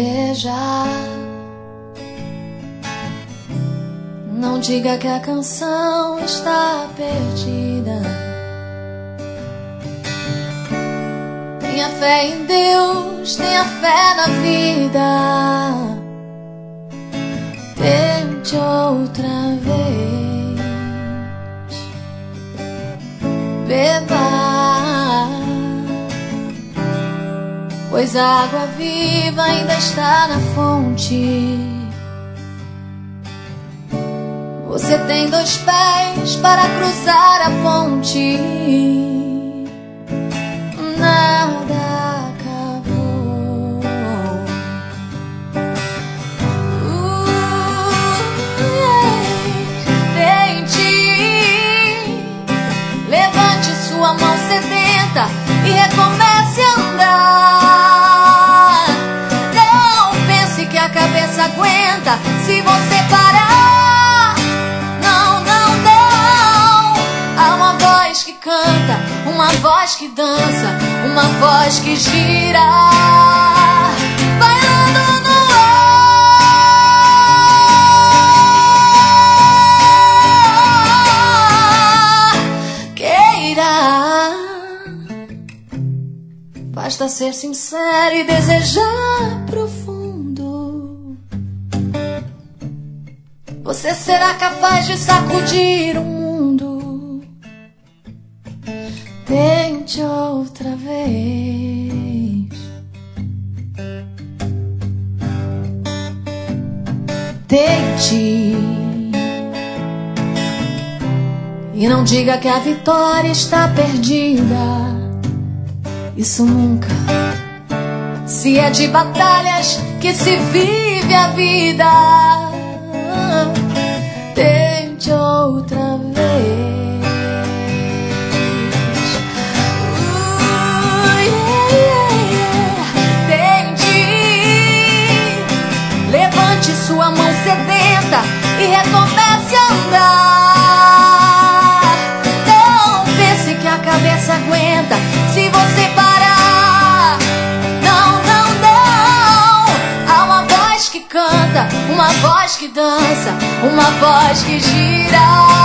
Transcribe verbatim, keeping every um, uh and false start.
beijar. Não diga que a canção está perdida. Tenha fé em Deus, tenha fé na vida. Tente outra vez. Beba, pois a água viva ainda está na fonte. Você tem dois pés para cruzar a ponte. Nada acabou. Uh, yeah. Tente, levante sua mão sedenta e recomece a andar. Não pense que a cabeça aguenta se você parar. Não, não, não. Há uma voz que canta, uma voz que dança, uma voz que gira, bailando no ar. Queira, basta ser sincero e desejar profundo. Você será capaz de sacudir o mundo. Tente outra vez. Tente. E não diga que a vitória está perdida. Isso nunca. Se é de batalhas que se vive a vida. Tente outra vez. Sua mão sedenta e recomece a andar. Não pense que a cabeça aguenta se você parar. Não, não, não. Há uma voz que canta, uma voz que dança, uma voz que gira.